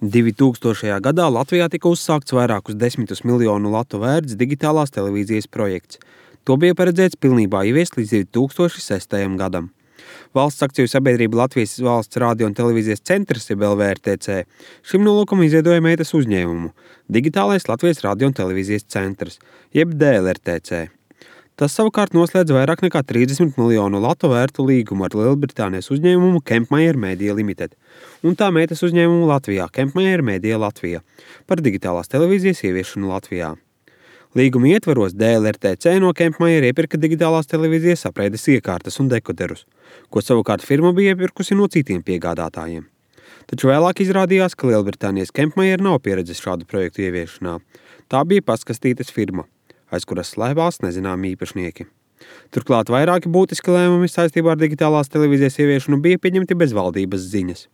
2000. gadā Latvijā tika uzsākts vairākus desmitus miljonu latu vērts digitālās televīzijas projekts. To bija paredzēts pilnībā ieviest līdz 2006. gadam. Valsts akciju sabiedrība Latvijas valsts radio un televīzijas centrs, jeb LVRTC, šim nolūkam izveidoja meitas uzņēmumu Digitālais Latvijas radio un televīzijas centrs, jeb DLRTC. Tas savukārt noslēdz vairāk nekā 30 miljonu latu vērtu līgumu ar Lielbritānijas uzņēmumu Kempmajer Media Limited un tā meitas uzņēmumu Latvijā Kempmajer Media Latvija par digitālās televīzijas ieviešanu Latvijā. Līguma ietvaros DLRTC no Kempmajer iepirka digitālās televīzijas apreides iekārtas un dekoderus, ko savukārt firma bija iepirkusi no citiem piegādātājiem. Taču vēlāk izrādījās, ka Lielbritānijas Kempmajer nav pieredzes šādu projektu ieviešanā. Tā bija paskastītes firma, aiz kuras slēpās nezināmi īpašnieki. Turklāt vairāki būtiski lēmumi saistībā ar digitālās televīzijas ieviešanu bija pieņemti bez valdības ziņas.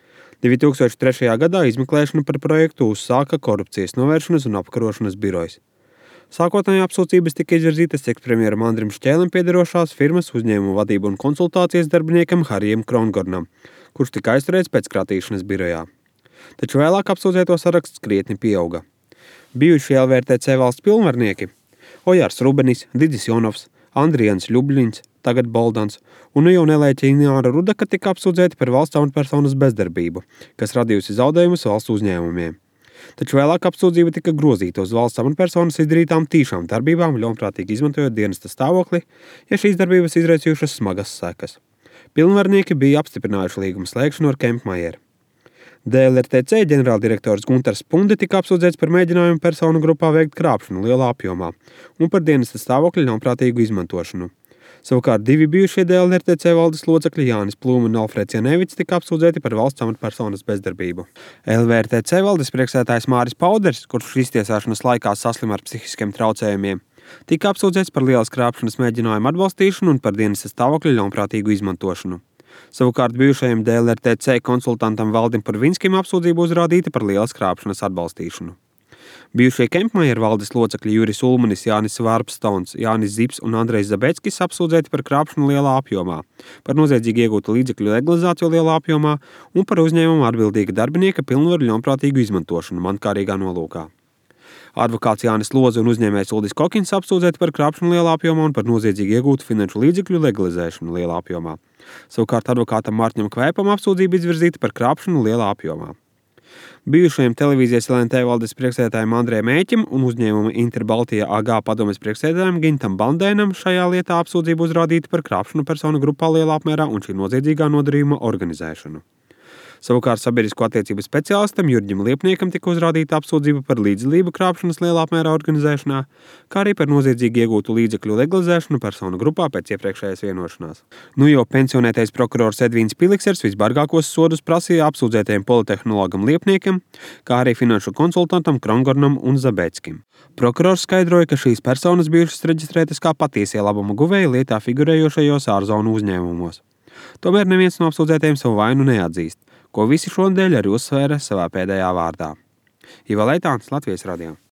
2003. gadā izmeklēšanu par projektu uzsāka Korupcijas novēršanas un apkarošanas birojs. Sākotnēji apsūdzības tika izvirzītas ekspremjeram Andrim Šķēlim piederošās firmas uzņēmumu vadību un konsultācijas darbiniekam Harijam Krongornam, kurš tika aizturēts pēc kratīšanas birojā. Taču vēlāk apsūdzēto saraksts krietni pieauga. Bijušie LVRTC valsts pilnvarnieki Ojārs Rubenis, Didis Jonovs, Andrijans Ļubļins, tagad Boldans, un jau nelēķa Ināra Rudaka tika apsūdzēti par valsts amatpersonas bezdarbību, kas radījusi zaudējumus valsts uzņēmumiem. Taču vēlāk apsūdzība tika grozīta uz valsts amatpersonas izdarītām tīšām darbībām, ļaunprātīgi izmantojot dienesta stāvokli, ja šīs darbības izraisījušas smagas sekas. Pilnvarnieki bija apstiprinājuši līguma slēgšanu ar Kempmajer. DLRTC ģenerāldirektors Guntars Punde tika apsūdzēts par mēģinājumu personu grupā veikt krāpšanu lielā apjomā un par dienesta stāvokļa ļaunprātīgu izmantošanu. Savukārt divi bijušie DLRTC valdes locekļi Jānis Plūme un Alfrēds Janevits tika apsūdzēti par valsts amatpersonas bezdarbību. LVRTC valdes priekšsēdētājs Māris Pauders, kurš iztiesāšanas laikā saslima ar psihiskiem traucējumiem, tika apsūdzēts par lielas krāpšanas mēģinājumu atbalstīšanu un par dienesta stāvokļa ļaunprātīgu izmantošanu. Savukārt bijušajam DLRTC konsultantam Valdim Purvinskim apsūdzība uzrādīta par lielas krāpšanas atbalstīšanu. Bijušie Kempmajer valdes locekļi Juris Ulmanis, Jānis Vārpstons, Jānis Zips un Andrejs Zabeckis apsūdzēti par krāpšanu lielā apjomā, par noziedzīgi iegūtu līdzekļu legalizāciju lielā apjomā un par uzņēmumu atbildīga darbinieka pilnvaru ļaunprātīgu izmantošanu mankārīgā nolūkā. Advokāts Jānis Loze un uzņēmējs Uldis Kokins apsūdzēti par krāpšanu lielā apjomā un par noziedzīgi iegūtu finanšu līdzekļu legalizēšanu lielā apjomā. Savukārt advokātam Mārķim Kvēpam apsūdzība izvirzīta par krāpšanu lielā apjomā. Bijušajam televīzijas LNT valdes priekšsēdētājam Andrejam Mēķim un uzņēmuma Interbaltija AG padomes priekšsēdētājam Gintam Bandēnam šajā lietā apsūdzība uzrādīta par krāpšanu personu grupā lielā apmērā un šī noziedzīgā nodarījuma organizēšanu. Savukārt sabiedrisko attiecību speciālistam Jurģim Liepniekam tika uzrādīta apsūdzība par līdzdalību krāpšanas lielā apmērā organizēšanā, kā arī par noziedzīgi iegūtu līdzekļu legalizēšanu personu grupā pēc iepriekšējās vienošanās. Jau pensionētais prokurors Edvīns Piliksers visbargākos sodus prasīja apsūdzētajiem politehnologam Liepniekam, kā arī finanšu konsultantam Krongornam un Zabeckim. Prokurors skaidroja, ka šīs personas bijušas reģistrētas kā patiesie labuma guvēji lietā figurējošajos ārzonu uzņēmumos. Tomēr neviens no apsūdzētajiem savu vainu neatzīst, ko visi šonadēļ arī uzsvēra savā pēdējā vārdā. Iva Leitāns, Latvijas radio.